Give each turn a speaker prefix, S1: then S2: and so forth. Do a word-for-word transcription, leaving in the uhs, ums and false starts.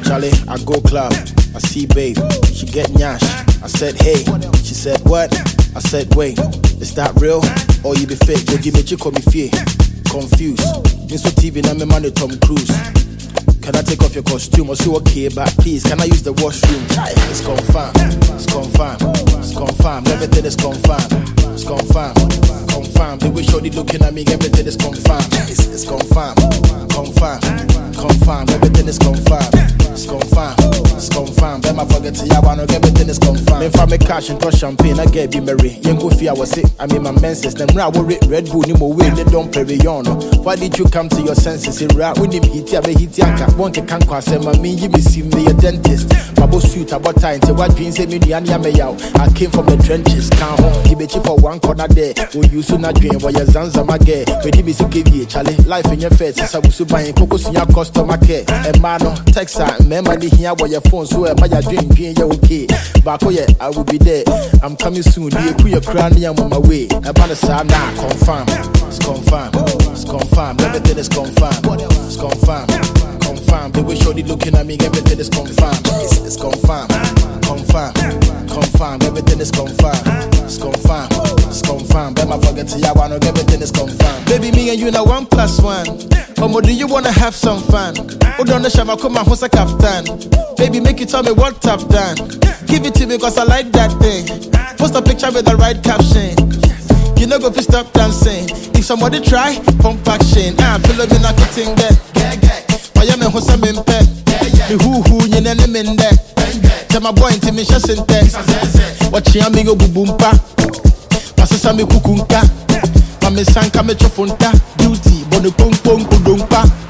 S1: Charlie, I go club, I see babe, she get nyash. I said hey, she said what? I said wait, is that real? Or you be fake? You give me chick on me fear. Confused. This T V now me money Tom Cruise. Can I take off your costume or see okay, but please can I use the washroom? It's confirmed, it's confirmed, it's confirmed, everything is confirmed, it's confirmed, confirmed. They wish shorty looking at me, everything is confirmed. It's, it's confirmed, confirmed, confirmed, everything is confirmed, it's confirmed, it's confirmed. Then I forget to yawa, no everything is confirmed. If I make cash and touch champagne, I get be merry. Young go fear was sick, I mean my menses. Them ra worry Red Bull ni mo way, they don't play on. Why did you come to your senses? It ra with him hit ya, be hit ya. One can can't say, my me, you receive me a dentist. My boss suit about time to what dreams say me the anya me out. I came from the trenches, can't home. Give it for one corner there. Oh, you soon not dream what your zanza my gay. When you miss a give you, Charlie, life in your face. I was buying cocos in your customer care. And mano, text her, remember the here where your phone so my dream dream you okay. But oh yeah, I will be there. I'm coming soon. You put your crown on my way. About the side now, confirm. It's confirmed. It's confirmed. Everything is confirmed. It's confirmed. Confirmed. The way shorty looking at me, everything is confirmed. It's, it's confirmed. Confirmed. Confirmed. Everything is confirmed. It's confirmed. It's confirmed. Then I forget to yawa, no everything is confirmed. Baby, me and you now one plus one. Omo, do you wanna have some fun? Hold on the shama, come on, who's a captain? Baby, make you tell me what I've done. Give it to me cause I like that thing. Post a picture with the right caption. You know go fi stop dancing. If somebody try, pump action. I feel like me not getting that. I am a hosa mimpe. Me who who you nene mende. Tell my boy into me shasente. Watch ya me go bubumpa. Pasasa me kukunka. Mame sanka me chofunta. Beauty, bonu pong pong kudumpa.